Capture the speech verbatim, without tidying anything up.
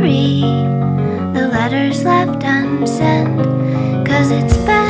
read the letters left unsent, 'cause it's better